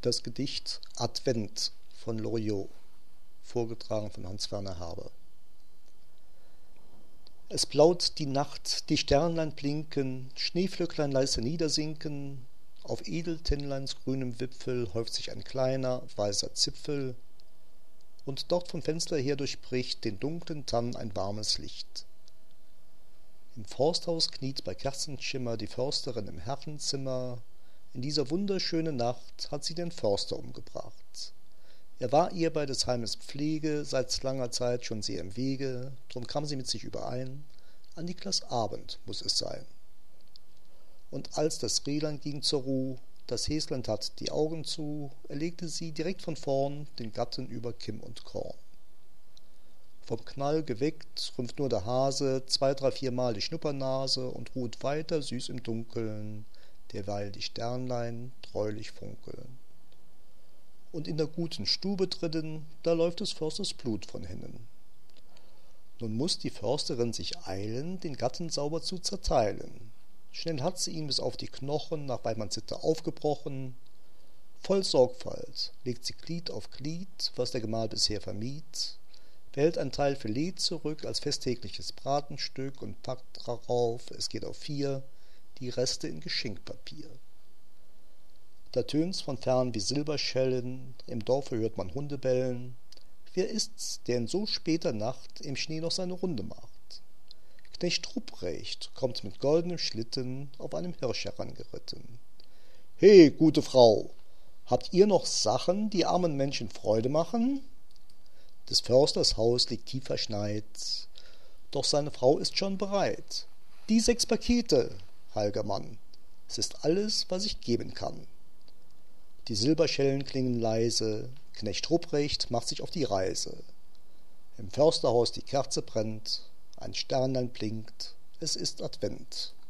Das Gedicht Advent von Loriot, vorgetragen von Hans-Werner Herbe. Es blaut die Nacht, die Sternlein blinken, Schneeflöcklein leise niedersinken, auf Edeltennleins grünem Wipfel häuft sich ein kleiner, weißer Zipfel, und dort vom Fenster her durchbricht den dunklen Tann ein warmes Licht. Im Forsthaus kniet bei Kerzenschimmer die Försterin im Herrenzimmer. In dieser wunderschönen Nacht hat sie den Förster umgebracht. Er war ihr bei des Heimes Pflege seit langer Zeit schon sehr im Wege, drum kam sie mit sich überein, an Niklas Abend muß es sein. Und als das Rehlein ging zur Ruh, das Häslein tat die Augen zu, erlegte sie direkt von vorn den Gatten über Kimm und Korn. Vom Knall geweckt rümpft nur der Hase 2, 3, 4 Mal die Schnuppernase und ruht weiter süß im Dunkeln, derweil die Sternlein treulich funkeln. Und in der guten Stube drinnen, da läuft des Försters Blut von hinnen. Nun muß die Försterin sich eilen, den Gatten sauber zu zerteilen. Schnell hat sie ihn bis auf die Knochen nach Weidmannsitte aufgebrochen. Voll Sorgfalt legt sie Glied auf Glied, was der Gemahl bisher vermied, behält ein Teil Filet zurück als festtägliches Bratenstück und packt darauf, es geht auf 4, die Reste in Geschenkpapier. Da tönt's von fern wie Silberschellen, im Dorfe hört man Hunde bellen. Wer ist's, der in so später Nacht im Schnee noch seine Runde macht? Knecht Rupprecht kommt mit goldenem Schlitten auf einem Hirsch herangeritten. »He, gute Frau, habt ihr noch Sachen, die armen Menschen Freude machen?« Des Försters Haus liegt tief verschneit, doch seine Frau ist schon bereit. »Die 6 Pakete, heil'ger Mann, es ist alles, was ich geben kann.« Die Silberschellen klingen leise, Knecht Rupprecht macht sich auf die Reise. Im Försterhaus die Kerze brennt, ein Sternlein blinkt, es ist Advent.